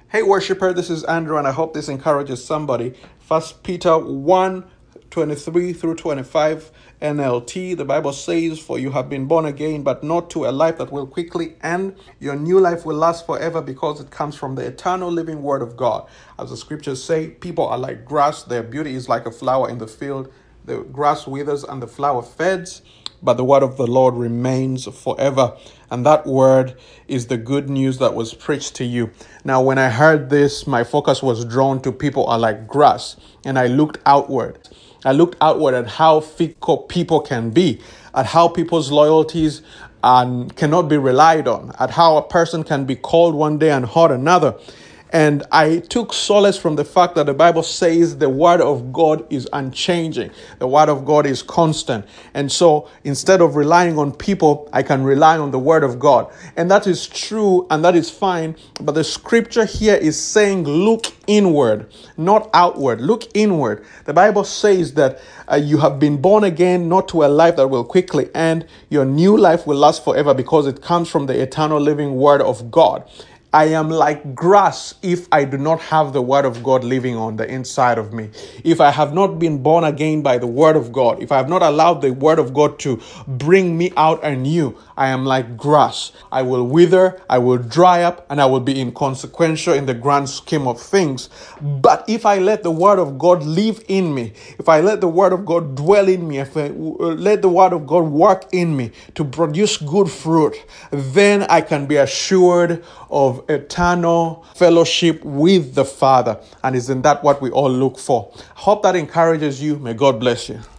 Hey worshiper, this is Andrew, and I hope this encourages somebody. First Peter 1:23 through 25 NLT. The Bible says, "For you have been born again, but not to a life that will quickly end. Your new life will last forever because it comes from the eternal living word of God." As the scriptures say, people are like grass. Their beauty is like a flower in the field. The grass withers and the flower fades, but the word of the Lord remains forever. And that word is the good news that was preached to you. Now, when I heard this, my focus was drawn to people are like grass. And I looked outward. I looked outward at how fickle people can be, at how people's loyalties cannot be relied on, at how a person can be called one day and hot another. And I took solace from the fact that the Bible says the word of God is unchanging. The word of God is constant. And so instead of relying on people, I can rely on the word of God. And that is true and that is fine. But the scripture here is saying, look inward, not outward. Look inward. The Bible says that you have been born again, not to a life that will quickly end. Your new life will last forever because it comes from the eternal living word of God. I am like grass if I do not have the word of God living on the inside of me. If I have not been born again by the word of God, if I have not allowed the word of God to bring me out anew, I am like grass. I will wither, I will dry up, and I will be inconsequential in the grand scheme of things. But if I let the word of God live in me, if I let the word of God dwell in me, if I let the word of God work in me to produce good fruit, then I can be assured of eternal fellowship with the Father. And isn't that what we all look for? Hope that encourages you. May God bless you.